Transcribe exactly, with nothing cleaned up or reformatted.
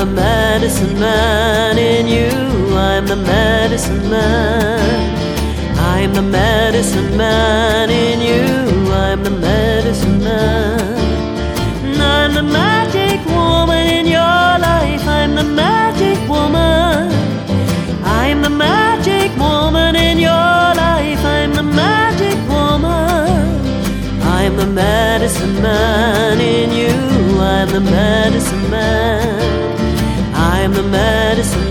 the medicine man in you. I'm the medicine man. I'm the medicine man in you. I'm the medicine man. I'm the magic woman in your life. I'm the magic woman. I'm the magic woman in your life. I'm the magic woman. I'm the medicine man in you. I'm the medicine man. I'm the medicine